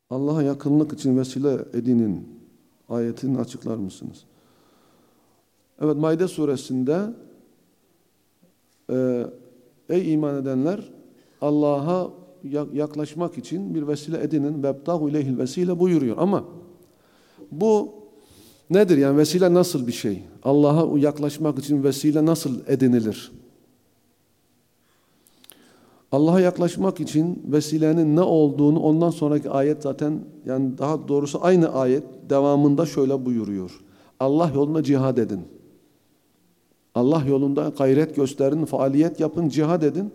Allah'a yakınlık için vesile edinin ayetini açıklar mısınız? Evet, Maide suresinde ey iman edenler, Allah'a yaklaşmak için bir vesile edinin. Vebtahu ileyhil vesile buyuruyor. Ama bu nedir? Yani vesile nasıl bir şey? Allah'a yaklaşmak için vesile nasıl edinilir? Allah'a yaklaşmak için vesilenin ne olduğunu ondan sonraki ayet zaten, yani daha doğrusu aynı ayet devamında şöyle buyuruyor. Allah yolunda cihad edin. Allah yolunda gayret gösterin, faaliyet yapın, cihad edin.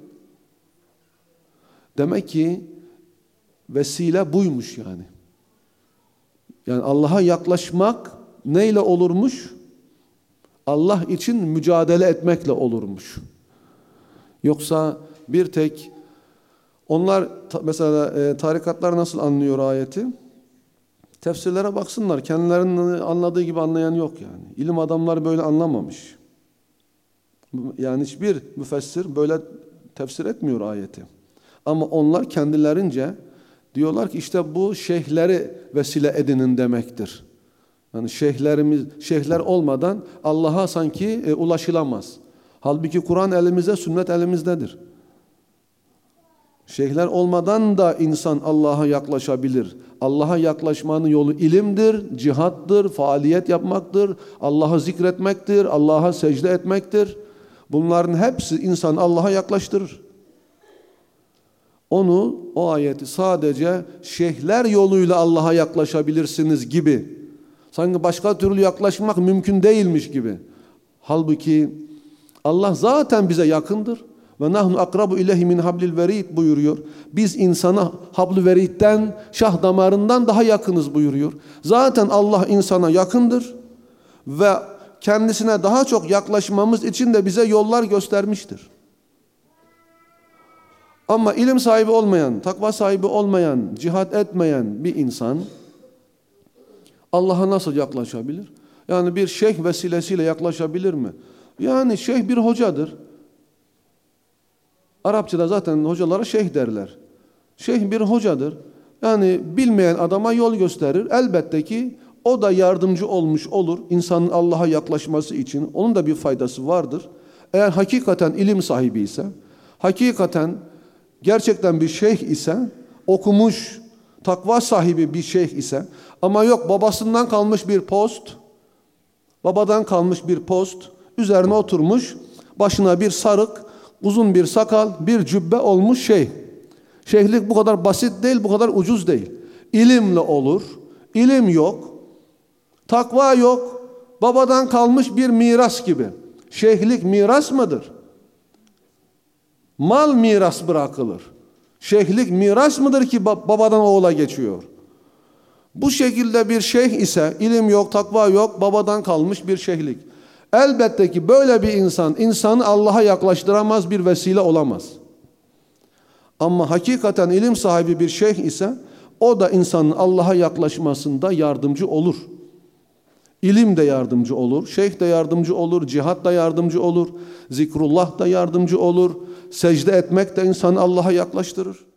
Demek ki vesile buymuş yani. Yani Allah'a yaklaşmak neyle olurmuş? Allah için mücadele etmekle olurmuş. Yoksa bir tek onlar mesela tarikatlar nasıl anlıyor ayeti? Tefsirlere baksınlar. Kendilerinin anladığı gibi anlayan yok yani. İlim adamları böyle anlamamış. Yani hiçbir müfessir böyle tefsir etmiyor ayeti. Ama onlar kendilerince diyorlar ki işte bu şeyhleri vesile edinin demektir. Yani şeyhler olmadan Allah'a sanki ulaşılamaz. Halbuki Kur'an elimizde, sünnet elimizdedir. Şeyhler olmadan da insan Allah'a yaklaşabilir. Allah'a yaklaşmanın yolu ilimdir, cihattır, faaliyet yapmaktır, Allah'ı zikretmektir, Allah'a secde etmektir. Bunların hepsi insanı Allah'a yaklaştırır. O ayeti sadece şeyhler yoluyla Allah'a yaklaşabilirsiniz gibi, sanki başka türlü yaklaşmak mümkün değilmiş gibi. Halbuki Allah zaten bize yakındır. Ve nahnu akrabu ileyhi min hablil verid buyuruyor. Biz insana habl-i veridden, şah damarından daha yakınız buyuruyor. Zaten Allah insana yakındır ve kendisine daha çok yaklaşmamız için de bize yollar göstermiştir. Ama ilim sahibi olmayan, takva sahibi olmayan, cihat etmeyen bir insan Allah'a nasıl yaklaşabilir? Yani bir şeyh vesilesiyle yaklaşabilir mi? Yani şeyh bir hocadır. Arapçada zaten hocalara şeyh derler. Şeyh bir hocadır. Yani bilmeyen adama yol gösterir. Elbette ki o da yardımcı olmuş olur. İnsanın Allah'a yaklaşması için onun da bir faydası vardır. Eğer hakikaten ilim sahibi ise, hakikaten gerçekten bir şeyh ise, okumuş, takva sahibi bir şeyh ise, ama yok babasından kalmış bir post, babadan kalmış bir post, üzerine oturmuş, başına bir sarık, uzun bir sakal, bir cübbe olmuş şeyh. Şeyhlik bu kadar basit değil, bu kadar ucuz değil. İlimle olur, ilim yok, takva yok, babadan kalmış bir miras gibi. Şeyhlik miras mıdır? Mal miras bırakılır. Şeyhlik miras mıdır ki babadan oğula geçiyor? Bu şekilde bir şeyh ise, ilim yok, takva yok, babadan kalmış bir şeyhlik. Elbette ki böyle bir insan, insanı Allah'a yaklaştıramaz, bir vesile olamaz. Ama hakikaten ilim sahibi bir şeyh ise, o da insanın Allah'a yaklaşmasında yardımcı olur. İlim de yardımcı olur, şeyh de yardımcı olur, cihat da yardımcı olur, zikrullah da yardımcı olur, secde etmek de insanı Allah'a yaklaştırır.